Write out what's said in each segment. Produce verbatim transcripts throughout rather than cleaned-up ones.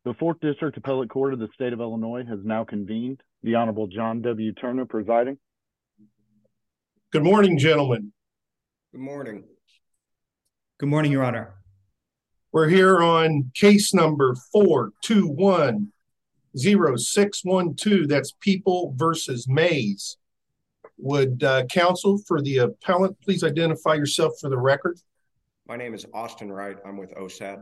The Fourth District Appellate Court of the State of Illinois has now convened. The Honorable John W. Turner presiding. Good morning, gentlemen. Good morning. Good morning, Your Honor. We're here on case number four two one zero six one two. That's People versus Mays. Would uh, counsel for the appellant please identify yourself for the record? My name is Austin Wright. I'm with O S A D.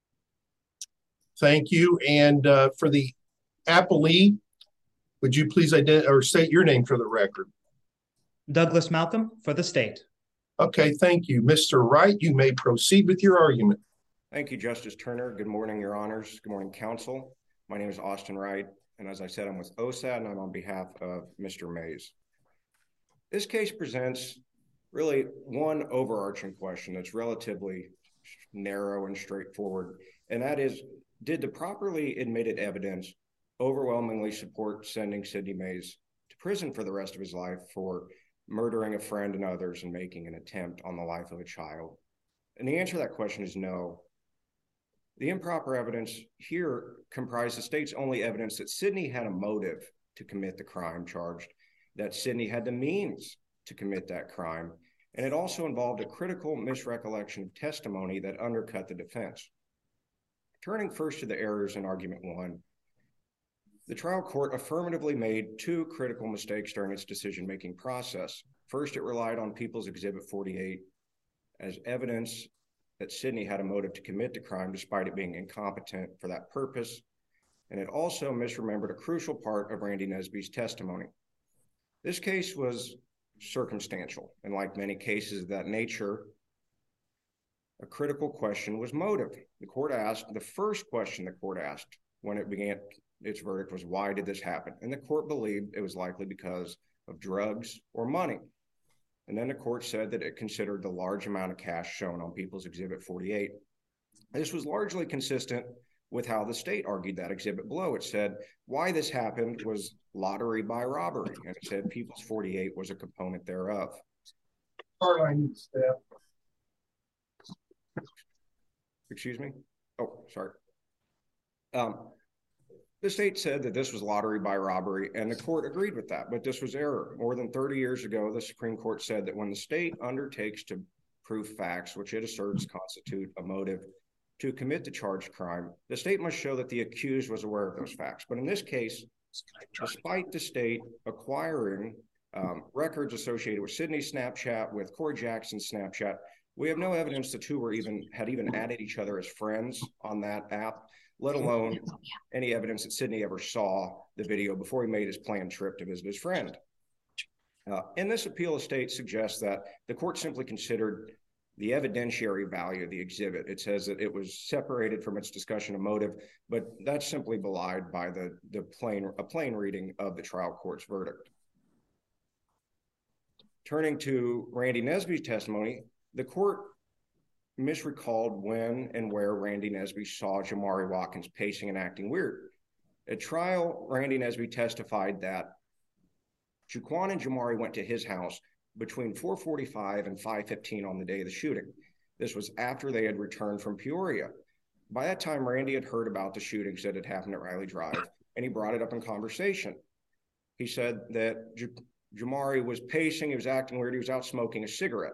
Thank you. And uh, for the appellee, would you please identify or state your name for the record? Douglas Malcolm for the state. Okay, thank you. Mister Wright, you may proceed with your argument. Thank you, Justice Turner. Good morning, Your Honors. Good morning, counsel. My name is Austin Wright, and as I said, I'm with O S A D, and I'm on behalf of Mister Mays. This case presents really one overarching question that's relatively narrow and straightforward, and that is, did the properly admitted evidence overwhelmingly support sending Sidney Mays to prison for the rest of his life for murdering a friend and others and making an attempt on the life of a child? And the answer to that question is no. The improper evidence here comprised the state's only evidence that Sidney had a motive to commit the crime charged, that Sidney had the means to commit that crime, and it also involved a critical misrecollection of testimony that undercut the defense. Turning first to the errors in argument one, the trial court affirmatively made two critical mistakes during its decision-making process. First, it relied on People's Exhibit forty-eight as evidence that Sidney had a motive to commit the crime despite it being incompetent for that purpose. And it also misremembered a crucial part of Randy Nesby's testimony. This case was circumstantial, and like many cases of that nature, a critical question was motive. The court asked, the first question the court asked when it began its verdict was, why did this happen? And the court believed it was likely because of drugs or money. And then the court said that it considered the large amount of cash shown on People's Exhibit forty-eight. This was largely consistent with how the state argued that exhibit below. It said why this happened was lottery by robbery, and it said People's forty-eight was a component thereof. Excuse me? Oh, sorry. Um, the state said that this was lottery by robbery, and the court agreed with that, but this was error. More than thirty years ago, the Supreme Court said that when the state undertakes to prove facts, which it asserts constitute a motive to commit the charged crime, the state must show that the accused was aware of those facts. But in this case, despite the state acquiring um, records associated with Sidney's Snapchat, with Corey Jackson's Snapchat, we have no evidence the two were even had even added each other as friends on that app, let alone any evidence that Sidney ever saw the video before he made his planned trip to visit his friend. Uh, in this appeal, the state suggests that the court simply considered the evidentiary value of the exhibit. It says that it was separated from its discussion of motive, but that's simply belied by the, the plain, a plain reading of the trial court's verdict. Turning to Randy Nesby's testimony, the court misrecalled when and where Randy Nesby saw Jamari Watkins pacing and acting weird. At trial, Randy Nesby testified that Jaquan and Jamari went to his house between four forty-five and five fifteen on the day of the shooting. This was after they had returned from Peoria. By that time, Randy had heard about the shootings that had happened at Riley Drive, and he brought it up in conversation. He said that J- Jamari was pacing, he was acting weird, he was out smoking a cigarette.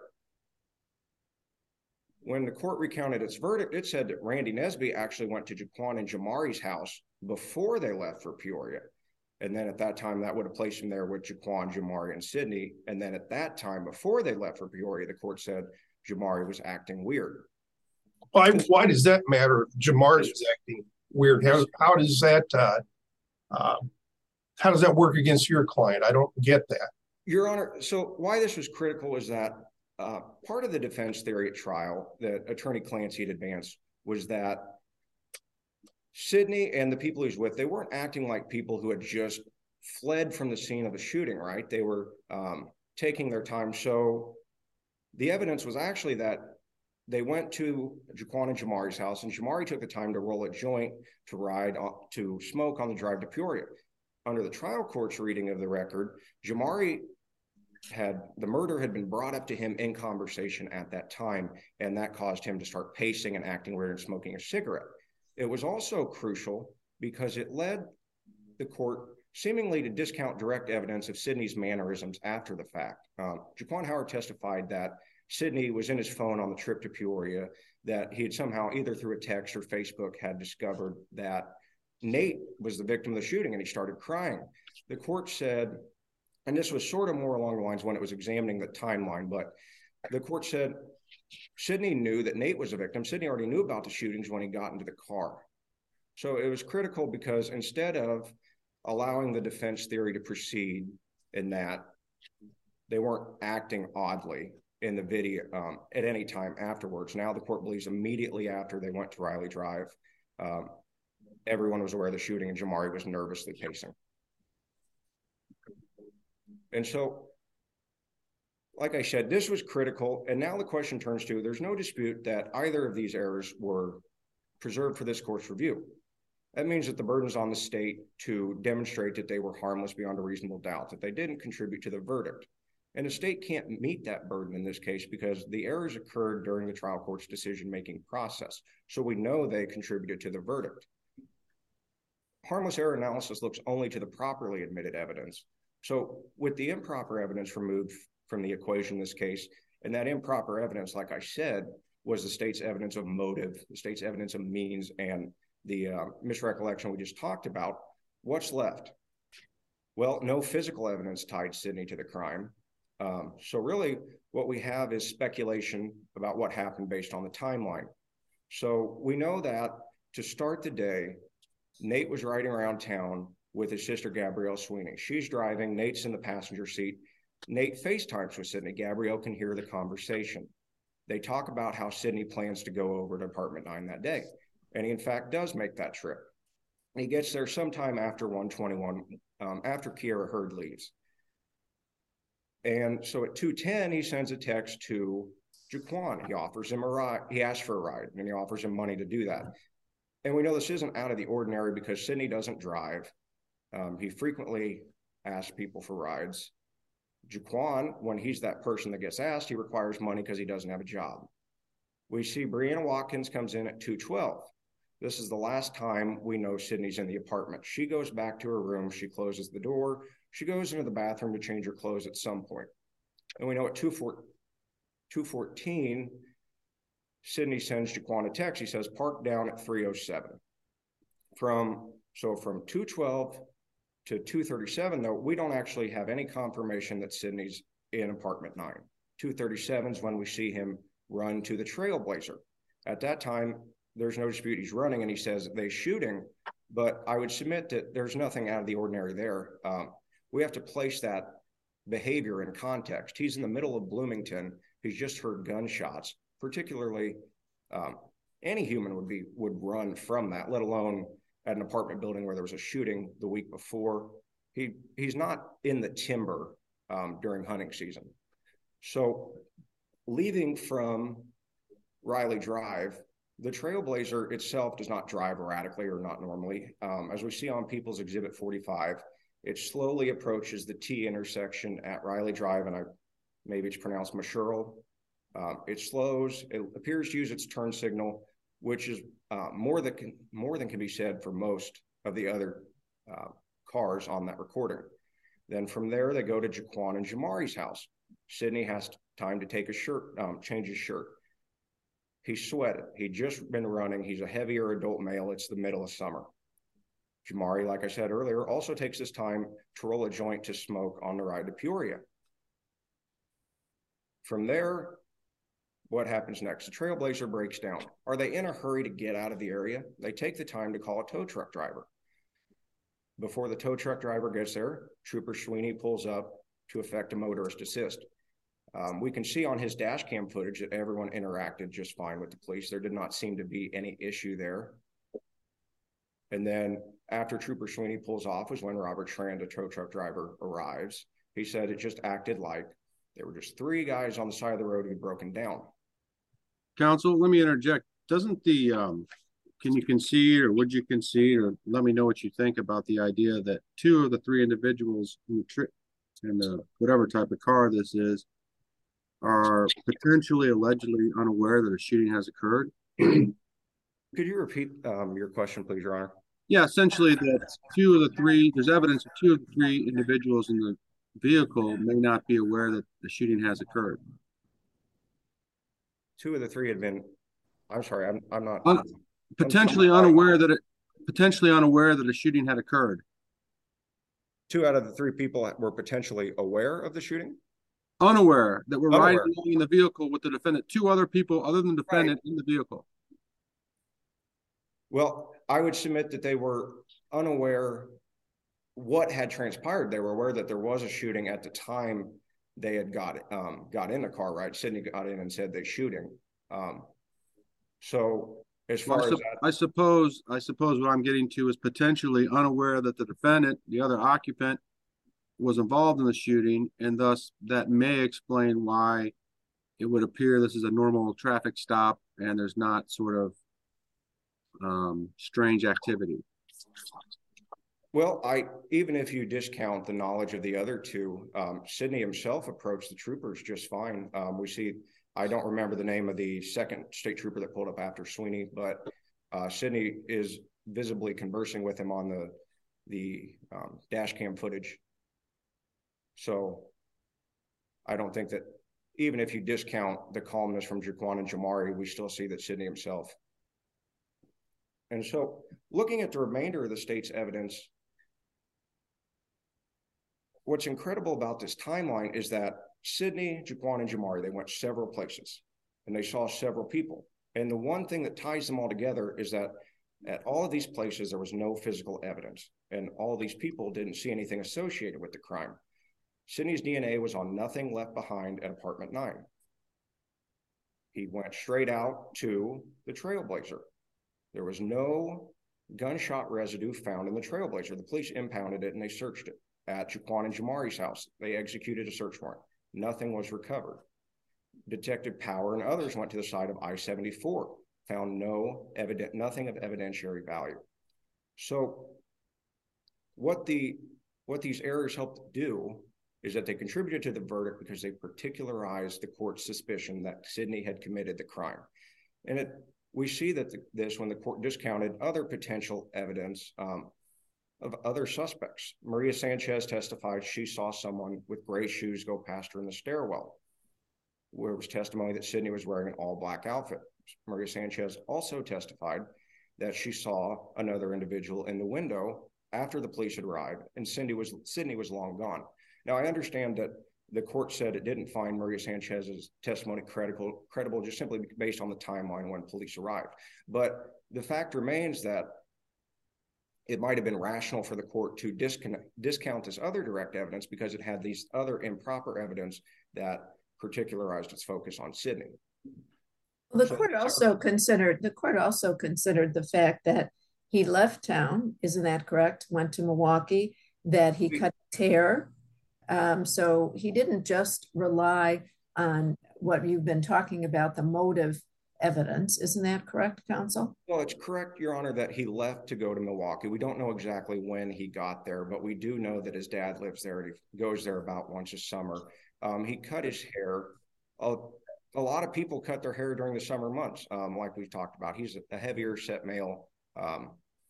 When the court recounted its verdict, it said that Randy Nesby actually went to Jaquan and Jamari's house before they left for Peoria. And then at that time, that would have placed him there with Jaquan, Jamari, and Sidney. And then at that time, before they left for Peoria, the court said Jamari was acting weird. Why, why does that matter? Jamari is acting weird. How, how does that uh, uh, how does that work against your client? I don't get that. Your Honor, so why this was critical is that uh, part of the defense theory at trial that Attorney Clancy had advanced was that Sidney and the people he was with, they weren't acting like people who had just fled from the scene of a shooting, right? They were um, taking their time. So the evidence was actually that they went to Jaquan and Jamari's house, and Jamari took the time to roll a joint to ride, on, to smoke on the drive to Peoria. Under the trial court's reading of the record, Jamari had, the murder had been brought up to him in conversation at that time, and that caused him to start pacing and acting weird and smoking a cigarette. It was also crucial because it led the court seemingly to discount direct evidence of Sidney's mannerisms after the fact. Um, Jaquan Howard testified that Sidney was in his phone on the trip to Peoria, that he had somehow, either through a text or Facebook, had discovered that Nate was the victim of the shooting, and he started crying. The court said, and this was sort of more along the lines when it was examining the timeline, but the court said Sidney knew that Nate was a victim. Sidney already knew about the shootings when he got into the car. So it was critical because instead of allowing the defense theory to proceed in that they weren't acting oddly in the video um, at any time afterwards. Now the court believes immediately after they went to Riley Drive, um, everyone was aware of the shooting and Jamari was nervously pacing. And so, like I said, this was critical. And now the question turns to, there's no dispute that either of these errors were preserved for this court's review. That means that the burden's on the state to demonstrate that they were harmless beyond a reasonable doubt, that they didn't contribute to the verdict. And the state can't meet that burden in this case because the errors occurred during the trial court's decision-making process. So we know they contributed to the verdict. Harmless error analysis looks only to the properly admitted evidence. So with the improper evidence removed from the equation in this case, and that improper evidence, like I said, was the state's evidence of motive, the state's evidence of means, and the uh, misrecollection we just talked about, what's left? Well, no physical evidence tied Sidney to the crime. Um, so really what we have is speculation about what happened based on the timeline. So we know that to start the day, Nate was riding around town with his sister, Gabrielle Sweeney. She's driving, Nate's in the passenger seat. Nate FaceTimes with Sidney. Gabrielle can hear the conversation. They talk about how Sidney plans to go over to Apartment nine that day. And he, in fact, does make that trip. He gets there sometime after one twenty-one, um, after Kiera Hurd leaves. And so at two ten, he sends a text to Jaquan. He offers him a ride. He asks for a ride, and he offers him money to do that. And we know this isn't out of the ordinary because Sidney doesn't drive. Um, he frequently asks people for rides. Jaquan, when he's that person that gets asked, he requires money because he doesn't have a job. We see Brianna Watkins comes in at two twelve. This is the last time we know Sidney's in the apartment. She goes back to her room. She closes the door. She goes into the bathroom to change her clothes at some point. And we know at two fourteen, Sidney sends Jaquan a text. He says, park down at three oh seven. From, so from two twelve to two thirty-seven, though, we don't actually have any confirmation that Sidney's in Apartment nine. two thirty-seven is when we see him run to the Trailblazer. At that time, there's no dispute he's running, and he says they shooting, but I would submit that there's nothing out of the ordinary there. Um, we have to place that behavior in context. He's in the middle of Bloomington. He's just heard gunshots. Particularly, um, any human would be would run from that, let alone at an apartment building where there was a shooting the week before. He he's not in the timber um, during hunting season. So leaving from Riley Drive, the Trailblazer itself does not drive erratically or not normally. Um, as we see on People's Exhibit forty-five, it slowly approaches the T intersection at Riley Drive, and I maybe it's pronounced Masherl. Um, it slows. It appears to use its turn signal, which is uh, more than can, more than can be said for most of the other uh, cars on that recording. Then from there, they go to Jaquan and Jamari's house. Sidney has time to take a shirt, um, change his shirt. He's sweated. He'd just been running. He's a heavier adult male. It's the middle of summer. Jamari, like I said earlier, also takes this time to roll a joint to smoke on the ride to Peoria. From there, what happens next? The Trailblazer breaks down. Are they in a hurry to get out of the area? They take the time to call a tow truck driver. Before the tow truck driver gets there, Trooper Sweeney pulls up to effect a motorist assist. Um, we can see on his dash cam footage that everyone interacted just fine with the police. There did not seem to be any issue there. And then after Trooper Sweeney pulls off was when Robert Schramm, the tow truck driver, arrives. He said it just acted like there were just three guys on the side of the road who'd broken down. Counsel, let me interject. Doesn't the, um, can you concede or would you concede or let me know what you think about the idea that two of the three individuals in the, tri- in the whatever type of car this is are potentially allegedly unaware that a shooting has occurred? Could you repeat um, your question, please, Your Honor? Yeah, essentially that two of the three, there's evidence that two of the three individuals in the vehicle may not be aware that the shooting has occurred. Two of the three had been, I'm sorry, I'm, I'm not. Un- potentially unaware that it, potentially unaware that a shooting had occurred. Two out of the three people were potentially aware of the shooting? Unaware that we're riding Unaware. along in the vehicle with the defendant, two other people other than the defendant in the vehicle. Well, I would submit that they were unaware what had transpired. They were aware that there was a shooting at the time they had got um, got in the car, right? Sydney got in and said they're shooting. Um, so as far Well, I, as sup- that, I suppose, I suppose what I'm getting to is potentially unaware that the defendant, the other occupant, was involved in the shooting, and thus that may explain why it would appear this is a normal traffic stop and there's not sort of um, strange activity. well, I even if you discount the knowledge of the other two, um, Sydney himself approached the troopers just fine. Um, we see, I don't remember the name of the second state trooper that pulled up after Sweeney, but uh, Sydney is visibly conversing with him on the the um, dash cam footage. So I don't think that even if you discount the calmness from Jaquan and Jamari, we still see that Sydney himself. And so looking at the remainder of the state's evidence, what's incredible about this timeline is that Sydney, Jaquan, and Jamari, they went several places and they saw several people. And the one thing that ties them all together is that at all of these places, there was no physical evidence, and all of these people didn't see anything associated with the crime. Sydney's D N A was on nothing left behind at apartment nine. He went straight out to the Trailblazer. There was no gunshot residue found in the Trailblazer. The police impounded it and they searched it. At Jaquan and Jamari's house, they executed a search warrant. Nothing was recovered. Detective Power and others went to the site of I seventy-four, found no evident, nothing of evidentiary value. So what the what these errors helped do is that they contributed to the verdict because they particularized the court's suspicion that Sydney had committed the crime. And it, we see that the, this when the court discounted other potential evidence um, of other suspects. Maria Sanchez testified she saw someone with gray shoes go past her in the stairwell, where it was testimony that Sydney was wearing an all-black outfit. Maria Sanchez also testified that she saw another individual in the window after the police had arrived, and Cindy was, Sydney was long gone. Now, I understand that the court said it didn't find Maria Sanchez's testimony credible, credible just simply based on the timeline when police arrived. But the fact remains that it might have been rational for the court to discount, discount this other direct evidence because it had these other improper evidence that particularized its focus on Sydney. Well, the so, court also considered the court also considered the fact that he left town, isn't that correct? Went to Milwaukee, that he cut his hair. Um, so he didn't just rely on what you've been talking about, the motive evidence. Isn't that correct, counsel? Well, it's correct, Your Honor, that he left to go to Milwaukee. We don't know exactly when he got there, but we do know that his dad lives there and he goes there about once a summer. Um, he cut his hair. A, a lot of people cut their hair during the summer months, um, like we've talked about. He's a heavier set male. Um,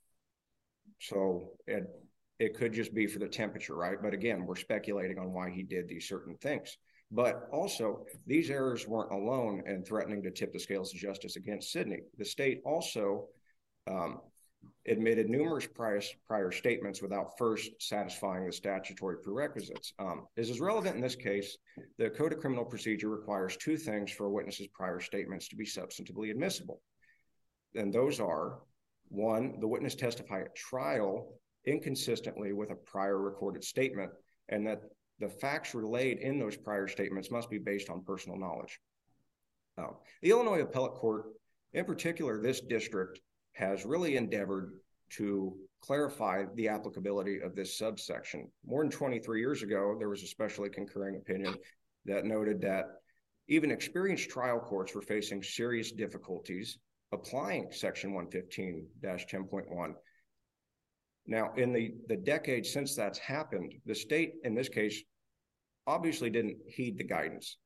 so it, it could just be for the temperature, right? But again, we're speculating on why he did these certain things. But also, these errors weren't alone in threatening to tip the scales of justice against Sydney. The state also um, admitted numerous prior, prior statements without first satisfying the statutory prerequisites. Um, this is relevant in this case. The Code of Criminal Procedure requires two things for a witness's prior statements to be substantively admissible. And those are, one, the witness testify at trial inconsistently with a prior recorded statement, and that the facts relayed in those prior statements must be based on personal knowledge. Uh, the Illinois Appellate Court, in particular, this district, has really endeavored to clarify the applicability of this subsection. More than twenty-three years ago, there was a specially concurring opinion that noted that even experienced trial courts were facing serious difficulties applying Section one fifteen dash ten point one. Now, in the, the decade since that's happened, the state, in this case, obviously didn't heed the guidance.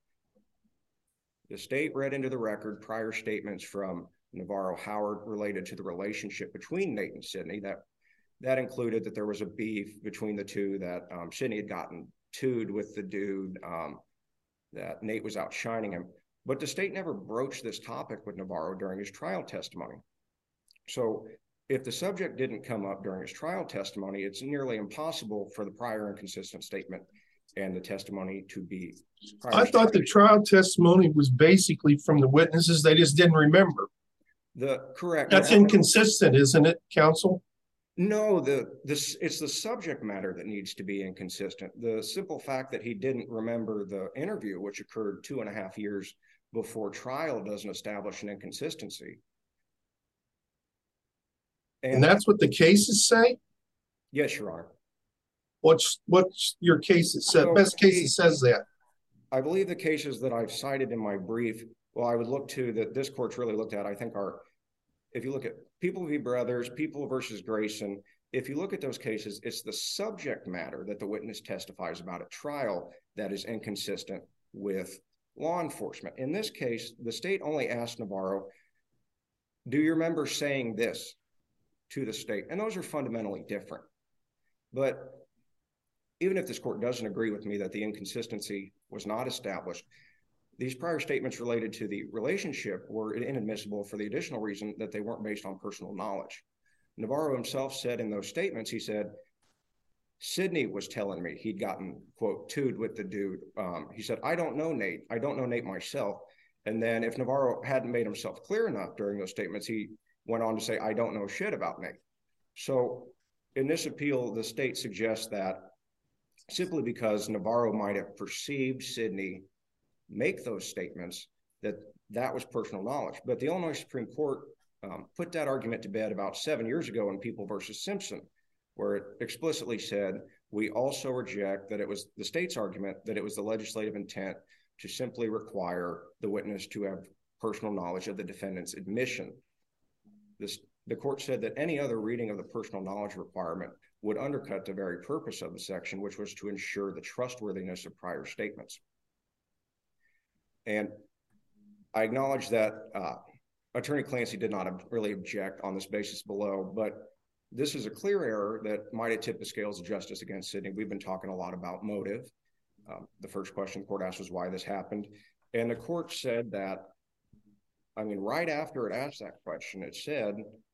The state read into the record prior statements from Navarro Howard related to the relationship between Nate and Sydney that That included that there was a beef between the two, that um, Sidney had gotten two'd with the dude, um, that Nate was outshining him. But the state never broached this topic with Navarro during his trial testimony. So if the subject didn't come up during his trial testimony, it's nearly impossible for the prior inconsistent statement and the testimony to be. I thought the trial testimony was basically from the witnesses. They just didn't remember. The correct. That's inconsistent, isn't it, counsel? No, the this it's the subject matter that needs to be inconsistent. The simple fact that he didn't remember the interview, which occurred two and a half years before trial, doesn't establish an inconsistency. And, and that's what the cases say? Yes, Your Honor. What's what's your case that says, so best case that says that? I believe the cases that I've cited in my brief, well, I would look to that this court's really looked at, I think are, if you look at People v. Brothers, People versus Grayson, if you look at those cases, it's the subject matter that the witness testifies about at trial that is inconsistent with law enforcement. In this case, the state only asked Navarro, do you remember saying this to the state? And those are fundamentally different. But even if this court doesn't agree with me that the inconsistency was not established, these prior statements related to the relationship were inadmissible for the additional reason that they weren't based on personal knowledge. Navarro himself said in those statements, he said, Sidney was telling me he'd gotten, quote, two'd with the dude. Um, he said, I don't know Nate. I don't know Nate myself. And then if Navarro hadn't made himself clear enough during those statements, he went on to say, I don't know shit about Nate. So in this appeal, the state suggests that simply because Navarro might have perceived Sidney make those statements, that that was personal knowledge. But the Illinois Supreme Court um, put that argument to bed about seven years ago in People versus Simpson, where it explicitly said, we also reject that it was the state's argument that it was the legislative intent to simply require the witness to have personal knowledge of the defendant's admission. This, the court said that any other reading of the personal knowledge requirement would undercut the very purpose of the section, which was to ensure the trustworthiness of prior statements. And I acknowledge that uh, Attorney Clancy did not really object on this basis below, but this is a clear error that might have tipped the scales of justice against Sidney. We've been talking a lot about motive. Um, the first question the court asked was why this happened. And the court said that, I mean, right after it asked that question, it said,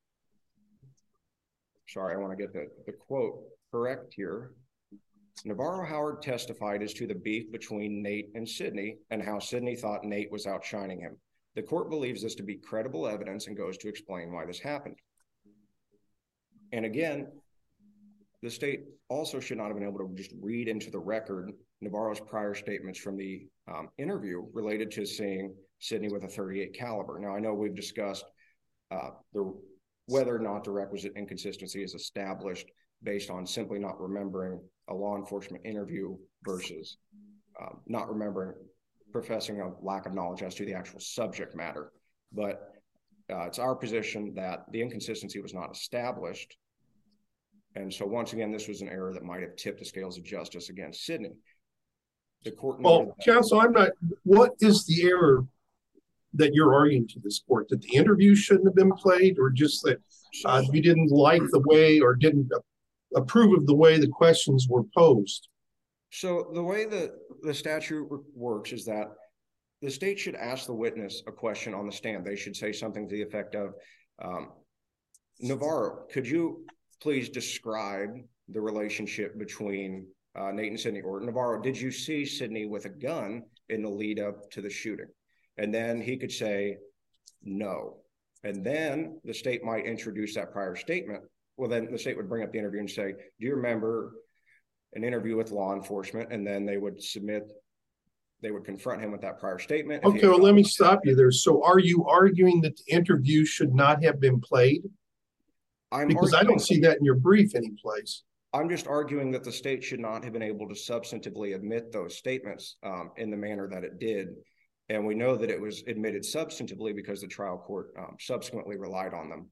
sorry, I want to get the, the quote correct here. Navarro Howard testified as to the beef between Nate and Sidney and how Sidney thought Nate was outshining him. The court believes this to be credible evidence and goes to explain why this happened. And again, the state also should not have been able to just read into the record Navarro's prior statements from the um, interview related to seeing Sidney with a thirty-eight caliber. Now, I know we've discussed uh, the whether or not the requisite inconsistency is established based on simply not remembering a law enforcement interview versus um, not remembering, professing a lack of knowledge as to the actual subject matter. But uh, it's our position that the inconsistency was not established. And so once again, this was an error that might have tipped the scales of justice against Sidney. The court. Well, counsel, I'm not, what is the error that you're arguing to this court? That the interview shouldn't have been played, or just that uh, you didn't like the way or didn't approve of the way the questions were posed? So the way the, the statute works is that the state should ask the witness a question on the stand. They should say something to the effect of, um, Navarro, could you please describe the relationship between uh, Nate and Sidney? Or Navarro, did you see Sidney with a gun in the lead up to the shooting? And then he could say no. And then the state might introduce that prior statement. Well, then the state would bring up the interview and say, do you remember an interview with law enforcement? And then they would submit, they would confront him with that prior statement. Okay, well, let me stop you there. So are you arguing that the interview should not have been played? I'm because arguing, I don't see that in your brief anyplace. I'm just arguing that the state should not have been able to substantively admit those statements um, in the manner that it did. And we know that it was admitted substantively because the trial court um, subsequently relied on them.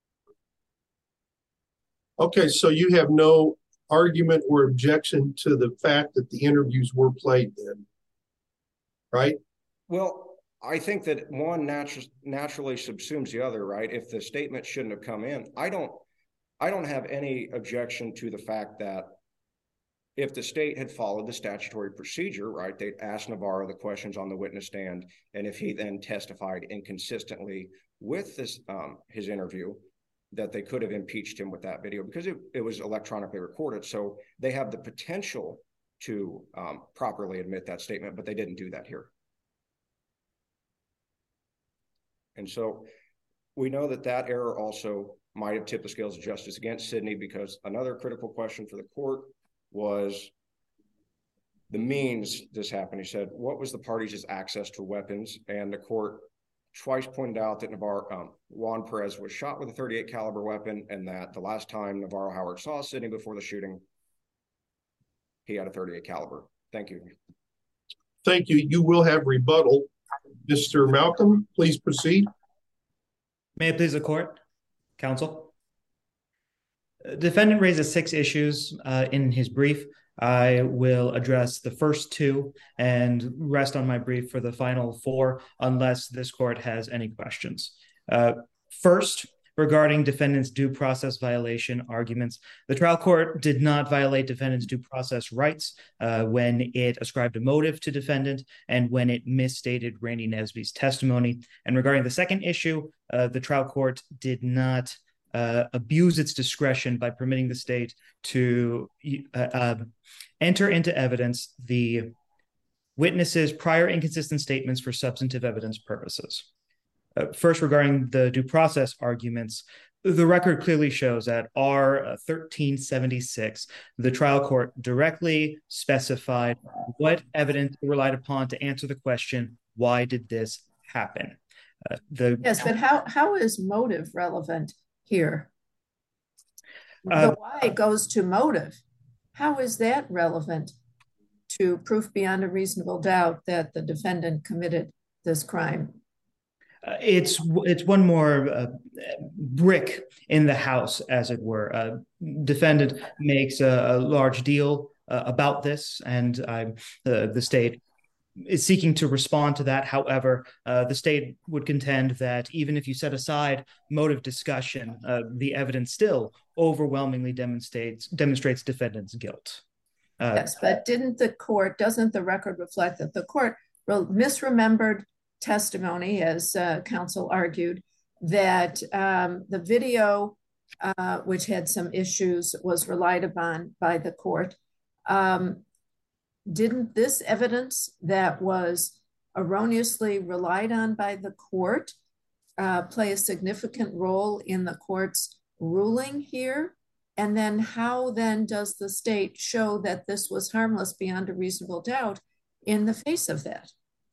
Okay, so you have no argument or objection to the fact that the interviews were played then, right? Well, I think that one natu- naturally subsumes the other, right? If the statement shouldn't have come in, I don't, I don't have any objection to the fact that if the state had followed the statutory procedure, right, they'd ask Navarro the questions on the witness stand, and if he then testified inconsistently with this um, his interview, that they could have impeached him with that video because it, it was electronically recorded. So they have the potential to um, properly admit that statement, but they didn't do that here. And so we know that that error also might have tipped the scales of justice against Sidney, because another critical question for the court was the means this happened. He said, what was the parties' access to weapons? And the court twice pointed out that Navarro, um, Juan Perez was shot with a thirty-eight caliber weapon, and that the last time Navarro Howard saw Sidney before the shooting, he had a thirty-eight caliber. Thank you. Thank you. You will have rebuttal. Mister Malcolm, please proceed. May it please the court, counsel. Defendant raises six issues uh, in his brief. I will address the first two and rest on my brief for the final four, unless this court has any questions. Uh, first, regarding defendant's due process violation arguments, the trial court did not violate defendant's due process rights uh, when it ascribed a motive to defendant and when it misstated Randy Nesby's testimony. And regarding the second issue, uh, the trial court did not Uh, abuse its discretion by permitting the state to uh, uh, enter into evidence the witness's prior inconsistent statements for substantive evidence purposes. Uh, first, regarding the due process arguments, the record clearly shows that R thirteen seventy-six, the trial court directly specified what evidence it relied upon to answer the question, why did this happen? Uh, the Yes, but how how is motive relevant here? Uh, The why goes to motive. How is that relevant to proof beyond a reasonable doubt that the defendant committed this crime? Uh, it's it's one more uh, brick in the house, as it were. Uh, defendant makes a, a large deal uh, about this, and uh, the the state is seeking to respond to that. However, uh, the state would contend that even if you set aside motive discussion, uh, the evidence still overwhelmingly demonstrates demonstrates defendant's guilt. Uh, Yes, but didn't the court, doesn't the record reflect that the court misremembered testimony, as uh, counsel argued, that um, the video, uh, which had some issues, was relied upon by the court? Um, Didn't this evidence that was erroneously relied on by the court uh, play a significant role in the court's ruling here? And then how then does the state show that this was harmless beyond a reasonable doubt in the face of that?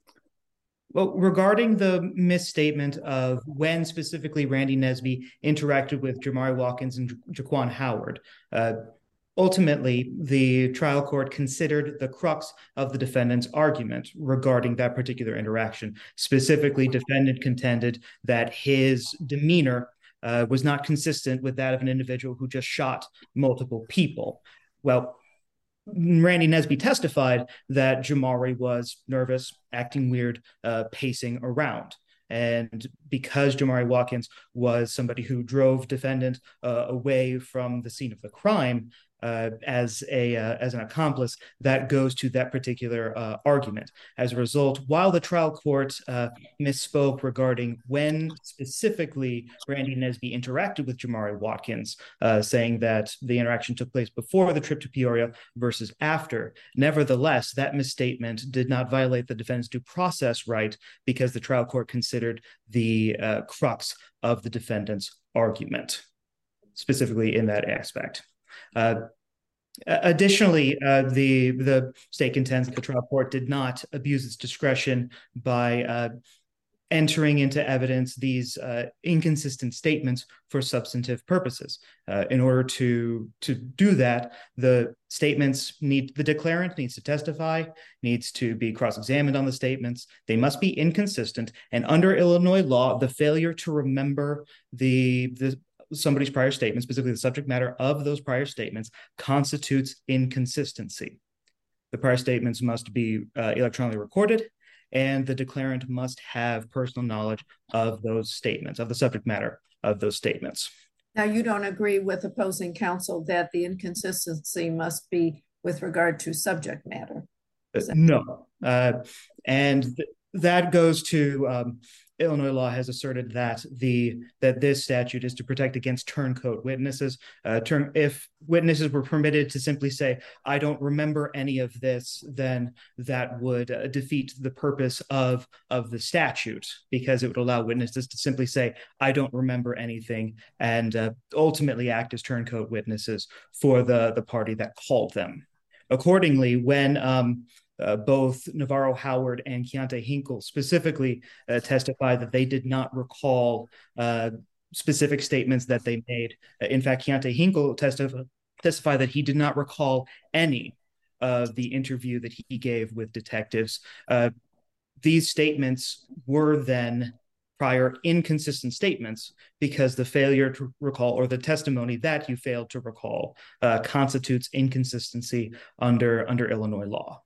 Well, regarding the misstatement of when specifically Randy Nesby interacted with Jamari Watkins and Jaquan Howard, uh, ultimately, the trial court considered the crux of the defendant's argument regarding that particular interaction. Specifically, defendant contended that his demeanor uh, was not consistent with that of an individual who just shot multiple people. Well, Randy Nesby testified that Jamari was nervous, acting weird, uh, pacing around. And because Jamari Watkins was somebody who drove defendant uh, away from the scene of the crime uh, as a uh, as an accomplice, that goes to that particular uh, argument. As a result, while the trial court uh, misspoke regarding when specifically Randy Nesby interacted with Jamari Watkins, uh, saying that the interaction took place before the trip to Peoria versus after, nevertheless, that misstatement did not violate the defendant's due process right, because the trial court considered the uh, crux of the defendant's argument, specifically in that aspect. Uh, additionally, uh, the the state contends that the trial court did not abuse its discretion by uh, entering into evidence these uh, inconsistent statements for substantive purposes. Uh, in order to to do that, the statements need the declarant needs to testify, needs to be cross-examined on the statements. They must be inconsistent, and under Illinois law, the failure to remember the the somebody's prior statement, specifically the subject matter of those prior statements, constitutes inconsistency. The prior statements must be uh, electronically recorded, and the declarant must have personal knowledge of those statements, of the subject matter of those statements. Now, you don't agree with opposing counsel that the inconsistency must be with regard to subject matter? Uh, no. Uh, and th- that goes to um, Illinois law has asserted that the that this statute is to protect against turncoat witnesses. Uh, turn if witnesses were permitted to simply say, "I don't remember any of this," then that would uh, defeat the purpose of of the statute, because it would allow witnesses to simply say, "I don't remember anything," and uh, ultimately act as turncoat witnesses for the the party that called them. Accordingly, when um, uh, both Navarro Howard and Keontae Hinkle specifically uh, testified that they did not recall uh, specific statements that they made. In fact, Keontae Hinkle testif- testified that he did not recall any of the interview that he gave with detectives. Uh, these statements were then prior inconsistent statements, because the failure to recall, or the testimony that you failed to recall, uh, constitutes inconsistency under under Illinois law.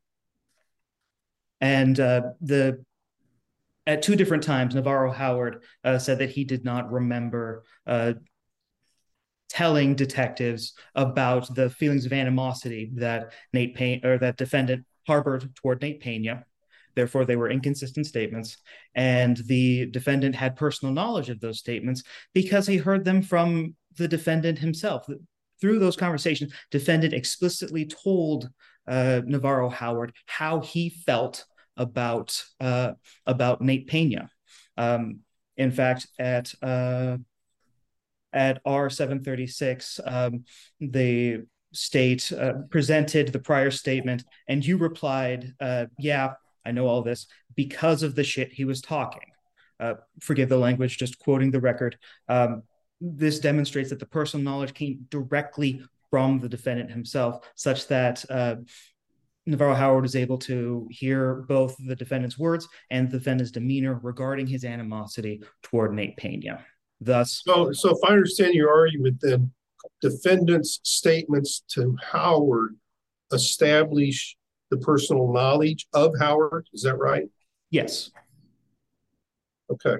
And uh, the at two different times, Navarro Howard uh, said that he did not remember uh, telling detectives about the feelings of animosity that Nate Payne or that defendant harbored toward Nate Pena. Therefore, they were inconsistent statements, and the defendant had personal knowledge of those statements because he heard them from the defendant himself. Through those conversations, defendant explicitly told uh, Navarro Howard how he felt about uh, about Nate Pena. Um, in fact, at uh, at R seven thirty-six, um, the state uh, presented the prior statement, and you replied, uh, "Yeah, I know all this because of the shit he was talking." Uh, forgive the language, just quoting the record. Um, this demonstrates that the personal knowledge came directly from the defendant himself, such that uh, Navarro Howard was able to hear both the defendant's words and the defendant's demeanor regarding his animosity toward Nate Pena. Thus, So, so if I understand your argument, then defendant's statements to Howard establish the personal knowledge of Howard. Is that right? yes. Okay.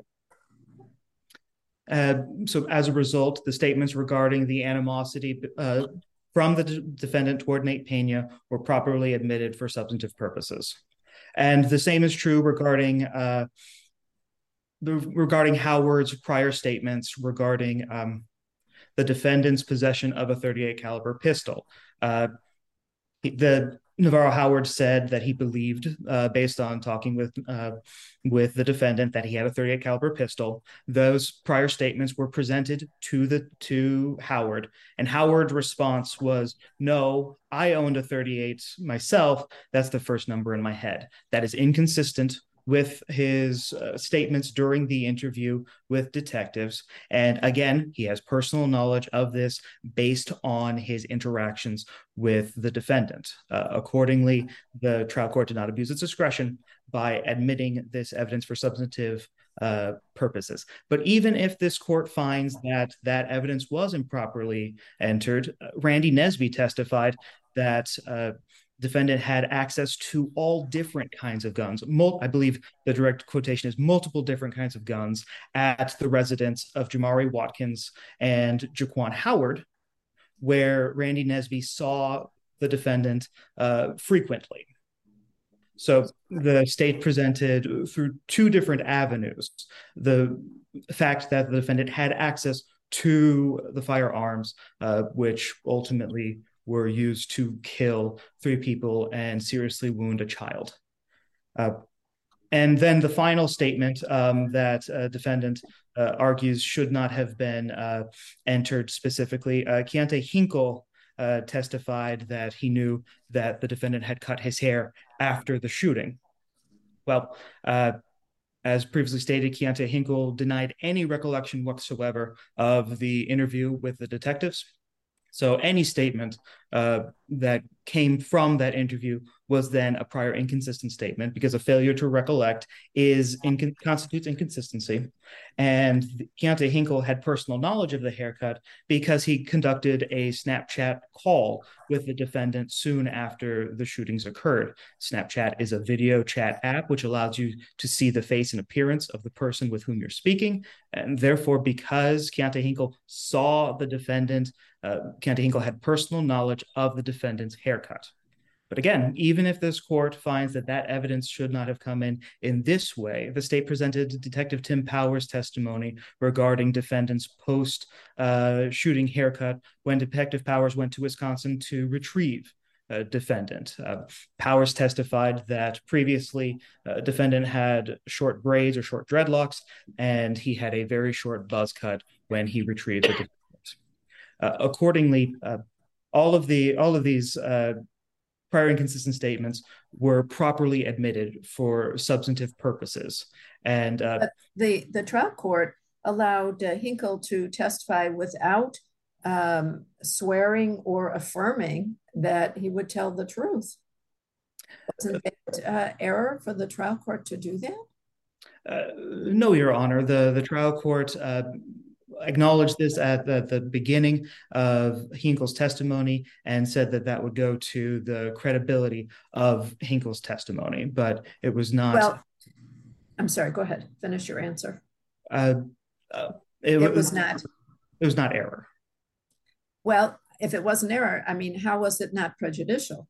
Uh, so as a result, the statements regarding the animosity uh, from the de- defendant toward Nate Pena were properly admitted for substantive purposes. And the same is true regarding uh, the, regarding Howard's prior statements regarding um, the defendant's possession of a thirty-eight caliber pistol. Uh, the Navarro Howard said that he believed, uh, based on talking with uh, with the defendant, that he had a thirty-eight caliber pistol. Those prior statements were presented to the to Howard, and Howard's response was, "No, I owned a thirty-eight myself. That's the first number in my head." That is inconsistent with his uh, statements during the interview with detectives. And again, he has personal knowledge of this based on his interactions with the defendant. Uh, accordingly, the trial court did not abuse its discretion by admitting this evidence for substantive uh, purposes. But even if this court finds that that evidence was improperly entered, uh, Randy Nesby testified that uh, defendant had access to all different kinds of guns. Mul- I believe the direct quotation is multiple different kinds of guns at the residence of Jamari Watkins and Jaquan Howard, where Randy Nesby saw the defendant uh, frequently. So the state presented through two different avenues the fact that the defendant had access to the firearms, uh, which ultimately were used to kill three people and seriously wound a child. Uh, and then the final statement um, that uh, defendant uh, argues should not have been uh, entered specifically. Uh, Keontae Hinkle uh, testified that he knew that the defendant had cut his hair after the shooting. Well, uh, as previously stated, Keontae Hinkle denied any recollection whatsoever of the interview with the detectives. So any statement uh, that came from that interview was then a prior inconsistent statement, because a failure to recollect is in, constitutes inconsistency. And Keontae Hinkle had personal knowledge of the haircut because he conducted a Snapchat call with the defendant soon after the shootings occurred. Snapchat is a video chat app which allows you to see the face and appearance of the person with whom you're speaking. And therefore, because Keontae Hinkle saw the defendant, uh, Keontae Hinkle had personal knowledge of the defendant's haircut. But again, even if this court finds that that evidence should not have come in in this way, the state presented Detective Tim Powers' testimony regarding defendant's post-shooting uh, haircut when Detective Powers went to Wisconsin to retrieve a defendant. Uh, Powers testified that previously uh, defendant had short braids or short dreadlocks, and he had a very short buzz cut when he retrieved the defendant. Uh, accordingly, uh, all of the all of these uh, prior inconsistent statements were properly admitted for substantive purposes. And uh, the, the trial court allowed uh, Hinkle to testify without um, swearing or affirming that he would tell the truth. Wasn't it uh, error for the trial court to do that? Uh, no, Your Honor. The, the trial court uh, acknowledged this at the, the beginning of Hinkle's testimony and said that that would go to the credibility of Hinkle's testimony, but it was not. Well, I'm sorry, go ahead. Finish your answer. Uh, uh, it, it was not. It was not error. Well, if it wasn't error, I mean, how was it not prejudicial?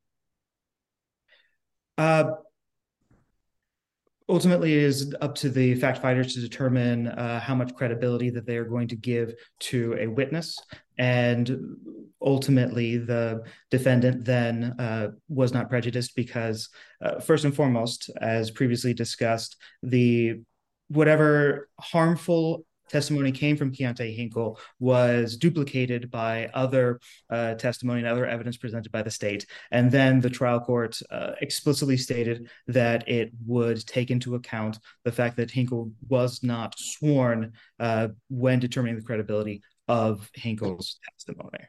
Uh, Ultimately, it is up to the fact finders to determine uh, how much credibility that they are going to give to a witness. And ultimately, the defendant then uh, was not prejudiced because, uh, first and foremost, as previously discussed, the whatever harmful testimony came from Keontae Hinkle was duplicated by other uh, testimony and other evidence presented by the state. And then the trial court uh, explicitly stated that it would take into account the fact that Hinkle was not sworn uh, when determining the credibility of Hinkle's testimony.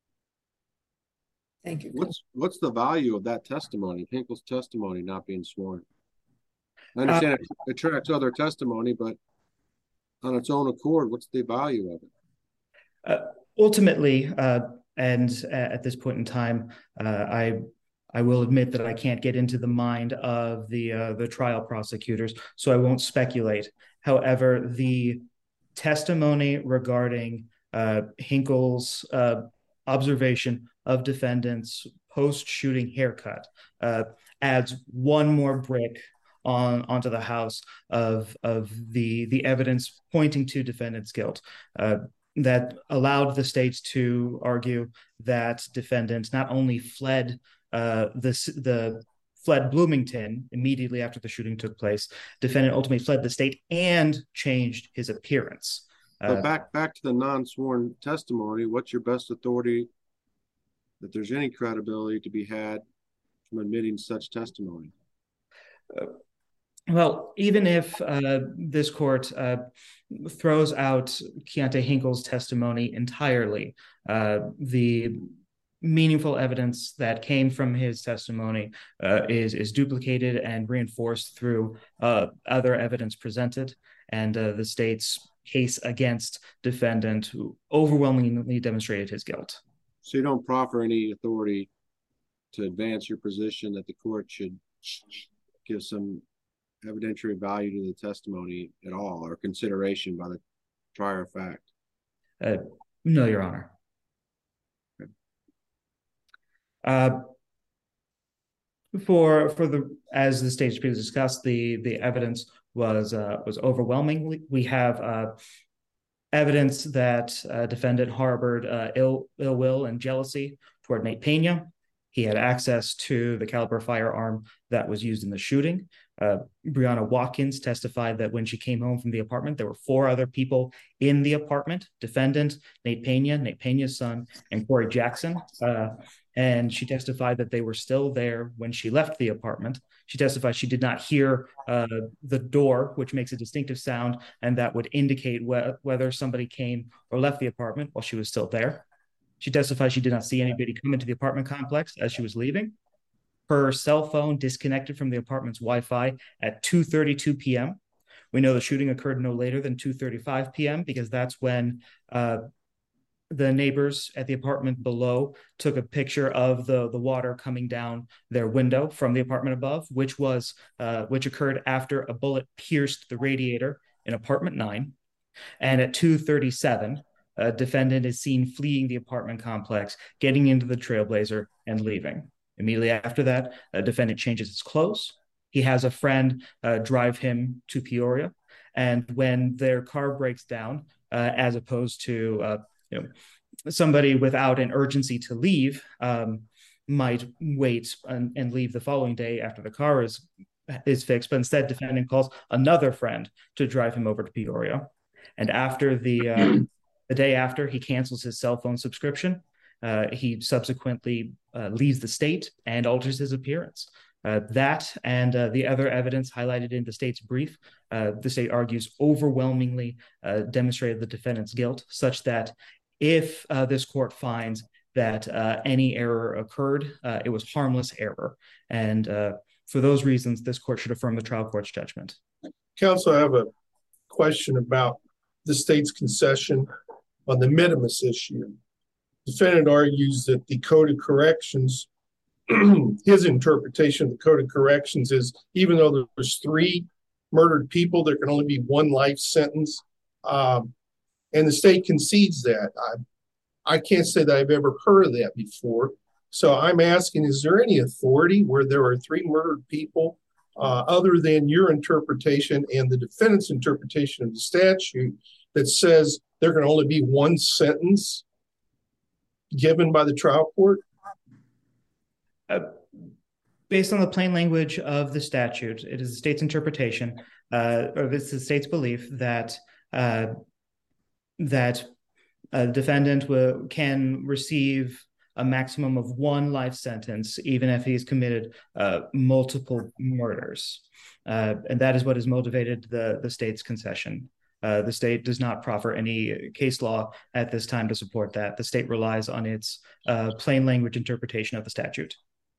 Thank you. What's what's the value of that testimony, Hinkle's testimony not being sworn? I understand uh, it, it tracks other testimony, but on its own accord, what's the value of it? Uh, ultimately, uh, and at this point in time, uh, I I will admit that I can't get into the mind of the uh, the trial prosecutors, so I won't speculate. However, the testimony regarding uh, Hinkle's uh, observation of defendant's post-shooting haircut uh, adds one more brick on onto the house of of the the evidence pointing to defendant's guilt uh, that allowed the states to argue that defendant not only fled uh, this the fled Bloomington immediately after the shooting took place, defendant ultimately fled the state and changed his appearance. But uh, back back to the non-sworn testimony, what's your best authority that there's any credibility to be had from admitting such testimony? Uh, Well, even if uh, this court uh, throws out Keontae Hinkle's testimony entirely, uh, the meaningful evidence that came from his testimony uh, is is duplicated and reinforced through uh, other evidence presented, and uh, the state's case against defendant who overwhelmingly demonstrated his guilt. So you don't proffer any authority to advance your position that the court should give some evidentiary value to the testimony at all, or consideration by the trier of fact? Uh, no, Your Honor. Okay. Uh, for for the as the state previously discussed, the the evidence was uh, was overwhelming. We have uh, evidence that uh, defendant harbored uh, ill ill will and jealousy toward Nate Pena. He had access to the caliber firearm that was used in the shooting. Uh, Brianna Watkins testified that when she came home from the apartment, there were four other people in the apartment: defendant, Nate Pena, Nate Pena's son, and Corey Jackson. Uh, and she testified that they were still there when she left the apartment. She testified she did not hear uh, the door, which makes a distinctive sound, and that would indicate wh- whether somebody came or left the apartment while she was still there. She testified she did not see anybody come into the apartment complex as she was leaving. Her cell phone disconnected from the apartment's Wi-Fi at two thirty-two p.m. We know the shooting occurred no later than two thirty-five p.m. because that's when uh, the neighbors at the apartment below took a picture of the, the water coming down their window from the apartment above, which was uh, which occurred after a bullet pierced the radiator in apartment nine. And at two thirty-seven, a defendant is seen fleeing the apartment complex, getting into the Trailblazer and leaving. Immediately after that, a defendant changes his clothes. He has a friend uh, drive him to Peoria. And when their car breaks down, uh, as opposed to uh, you know, somebody without an urgency to leave um, might wait and, and leave the following day after the car is is fixed, but instead defendant calls another friend to drive him over to Peoria. And after the uh, the day after, he cancels his cell phone subscription. Uh, he subsequently uh, leaves the state and alters his appearance. Uh, that and uh, the other evidence highlighted in the state's brief, uh, the state argues overwhelmingly uh, demonstrated the defendant's guilt, such that if uh, this court finds that uh, any error occurred, uh, it was harmless error. And uh, for those reasons, this court should affirm the trial court's judgment. Counsel, I have a question about the state's concession on the minimus issue. The defendant argues that the Code of Corrections, his interpretation of the Code of Corrections is even though there's three murdered people, there can only be one life sentence. Um, and the state concedes that. I, I can't say that I've ever heard of that before. So I'm asking, is there any authority where there are three murdered people uh, other than your interpretation and the defendant's interpretation of the statute that says there can only be one sentence given by the trial court? Uh, based on the plain language of the statute, it is the state's interpretation, uh, or it's the state's belief that uh, that a defendant will, can receive a maximum of one life sentence, even if he's committed uh, multiple murders. Uh, and that is what has motivated the, the state's concession. Uh, the state does not proffer any case law at this time to support that. The state relies on its uh, plain language interpretation of the statute.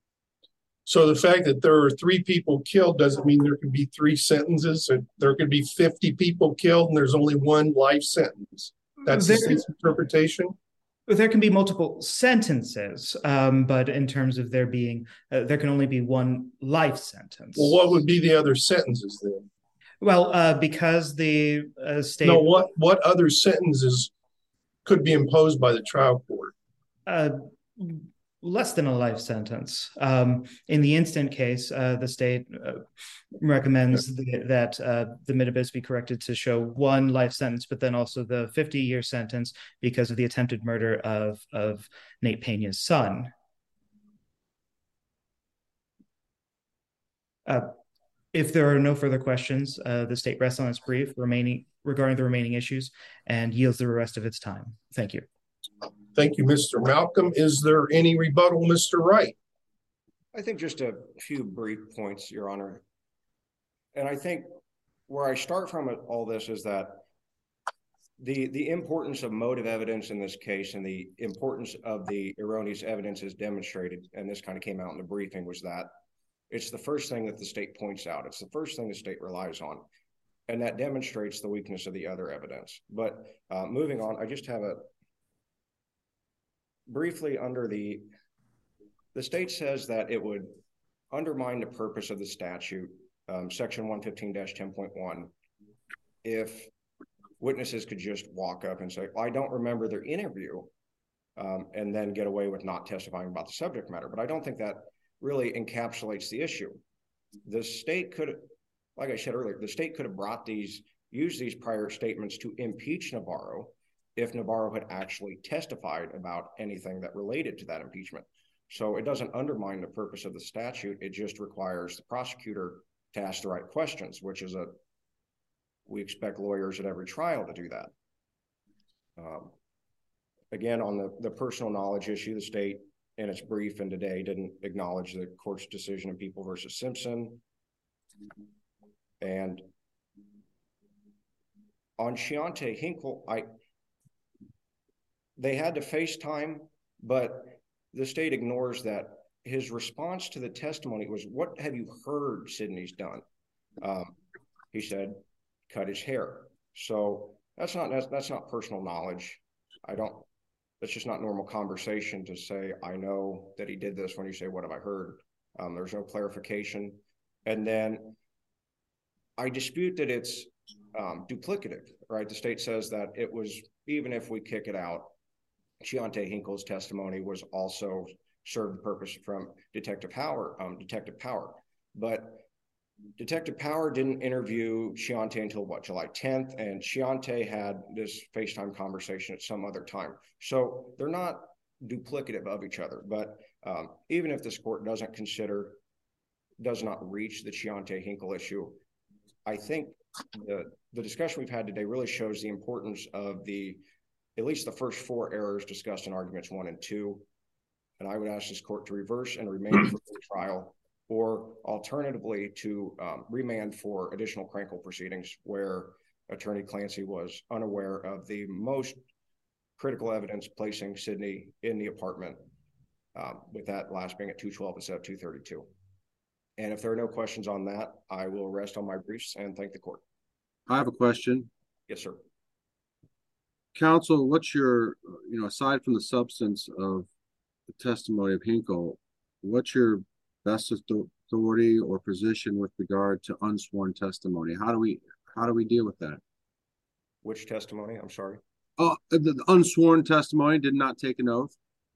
So the fact that there are three people killed doesn't mean there can be three sentences, and there could be fifty people killed and there's only one life sentence. That's there, the state's interpretation? There can be multiple sentences, um, but in terms of there being, uh, there can only be one life sentence. Well, what would be the other sentences then? Well, uh, because the uh, state... No, what, what other sentences could be imposed by the trial court? Uh, less than a life sentence. Um, in the instant case, uh, the state uh, recommends the, that uh, the minibus be corrected to show one life sentence, but then also the fifty-year sentence because of the attempted murder of, of Nate Pena's son. Uh, if there are no further questions, uh, the state rests on its brief remaining regarding the remaining issues and yields the rest of its time. Thank you. Thank you, Mister Malcolm. Is there any rebuttal, Mister Wright? I think just a few brief points, Your Honor. And I think where I start from it, all this is that the, the importance of motive evidence in this case and the importance of the erroneous evidence as demonstrated, and this kind of came out in the briefing, was that it's the first thing that the state points out. It's the first thing the state relies on. And that demonstrates the weakness of the other evidence. But uh, moving on, I just have a briefly under the, the state says that it would undermine the purpose of the statute, um, section one fifteen dash ten point one, if witnesses could just walk up and say, well, I don't remember their interview, um, and then get away with not testifying about the subject matter. But I don't think that really encapsulates the issue. The state could, like I said earlier, the state could have brought these, used these prior statements to impeach Navarro if Navarro had actually testified about anything that related to that impeachment. So it doesn't undermine the purpose of the statute. It just requires the prosecutor to ask the right questions, which is a, we expect lawyers at every trial to do that. Um, again, on the, the personal knowledge issue, the state in its brief and today didn't acknowledge the court's decision in People versus Simpson. And on Chiante Hinkle, I, they had to FaceTime But the state ignores that his response to the testimony was, what have you heard Sidney's done? Um, he said, cut his hair. So that's not, that's, that's not personal knowledge. I don't, that's just not normal conversation to say, I know that he did this when you say, what have I heard? Um, there's no clarification. And then I dispute that it's um, duplicative, right? The state says that it was, even if we kick it out, Chiante Hinkle's testimony was also served the purpose from Detective Power, um, Detective Power. But Detective Power didn't interview Chiante until what, July tenth, and Chiante had this FaceTime conversation at some other time. So they're not duplicative of each other. But um, even if this court doesn't consider, does not reach the Chiante Hinkle issue, I think the, the discussion we've had today really shows the importance of the, at least the first four errors discussed in arguments one and two. And I would ask this court to reverse and remand for the trial, or alternatively to um, remand for additional Crankle proceedings where Attorney Clancy was unaware of the most critical evidence placing Sidney in the apartment, um, with that last being at two twelve instead of two thirty-two. And if there are no questions on that, I will rest on my briefs and thank the court. I have a question. Yes, sir. Counsel, what's your, you know, aside from the substance of the testimony of Hinkle, what's your best authority or position with regard to unsworn testimony? How do we, how do we deal with that? Which testimony? I'm sorry. Oh, the, the unsworn testimony, did not take an oath.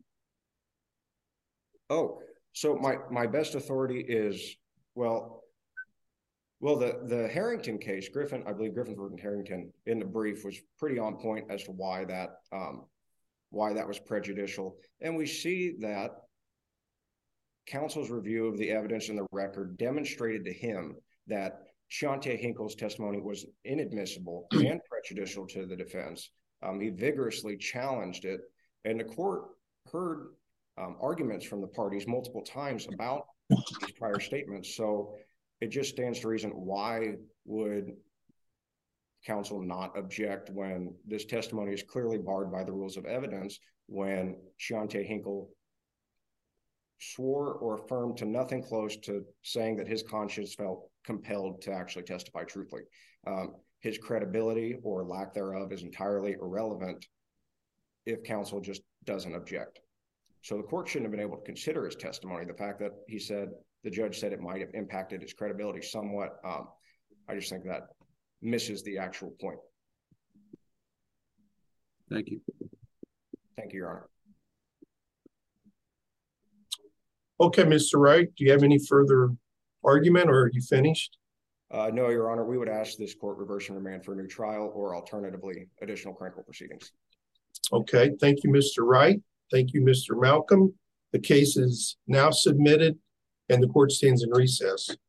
Oh, so my, my best authority is, well, well, the, the Harrington case, Griffin, I believe Griffin versus Harrington in the brief was pretty on point as to why that, um, why that was prejudicial. And we see that counsel's review of the evidence in the record demonstrated to him that Chiante Hinkle's testimony was inadmissible and prejudicial to the defense. Um, he vigorously challenged it, and the court heard um, arguments from the parties multiple times about these prior statements. So it just stands to reason, why would counsel not object when this testimony is clearly barred by the rules of evidence, when Chiante Hinkle swore or affirmed to nothing close to saying that his conscience felt compelled to actually testify truthfully. Um, his credibility or lack thereof is entirely irrelevant if counsel just doesn't object. So the court shouldn't have been able to consider his testimony. The fact that he said, the judge said it might have impacted his credibility somewhat, um, I just think that misses the actual point. Thank you. Thank you, Your Honor. Okay, Mister Wright, do you have any further argument, or are you finished? Uh, no, Your Honor, we would ask this court reverse and remand for a new trial, or alternatively, additional Crankle proceedings. Okay, thank you, Mister Wright. Thank you, Mister Malcolm. The case is now submitted and the court stands in recess.